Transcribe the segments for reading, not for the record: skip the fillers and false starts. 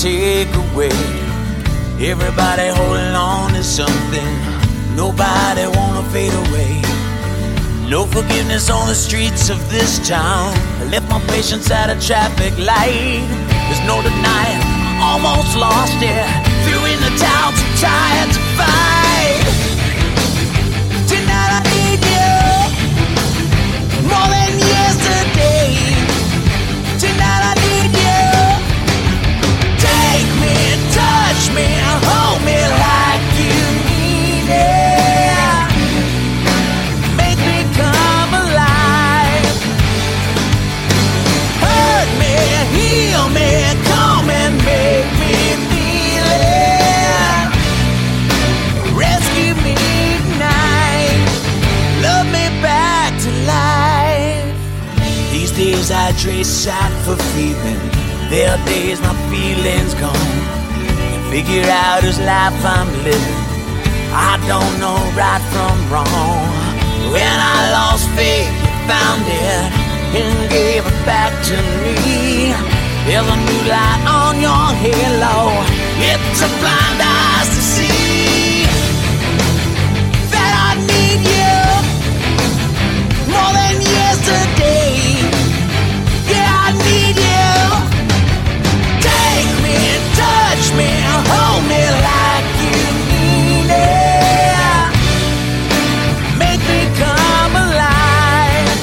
take away. Everybody holding on to something, nobody wanna fade away. No forgiveness on the streets of this town. I left my patience at a traffic light. There's no denying, almost lost it. Threw in the towel, too tired to fight. Tonight I need you more than yesterday. Tonight I need you. Take me, touch me, hold me like you need it. Make me come alive. Hurt me, heal me, come and make me feel it. Rescue me tonight, love me back to life. These days I trace out for feeling. There are days my feelings gone. Can't figure out whose life I'm living. I don't know right from wrong. When I lost faith, you found it and gave it back to me. There's a new light on your halo. It's a blind eyes to see that I need you more than yesterday. Yeah, I need you. Take me, touch me, hold me like you need it. Make me come alive.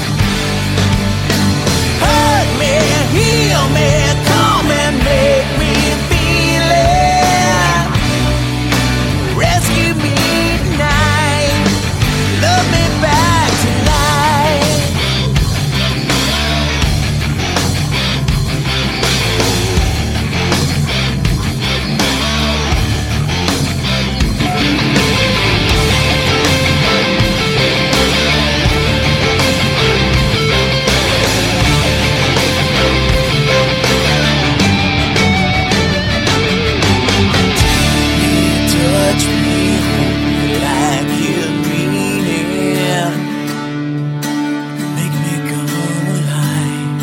Hurt me, heal me, come and make me feel it. Rescue me tonight, love me back tonight. Touch me, hold me like you mean it. Make me come alive.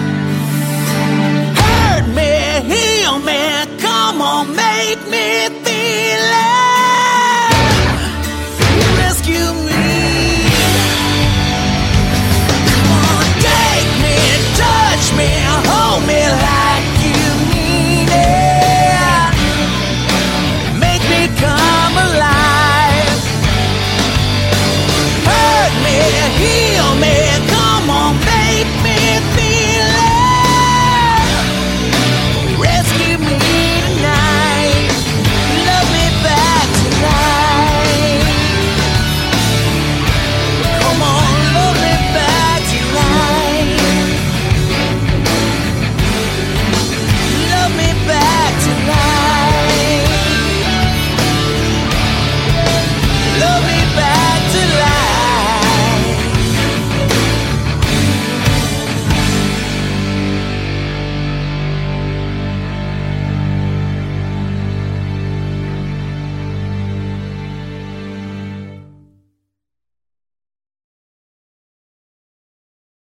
Hurt me, heal me, come on, make me feel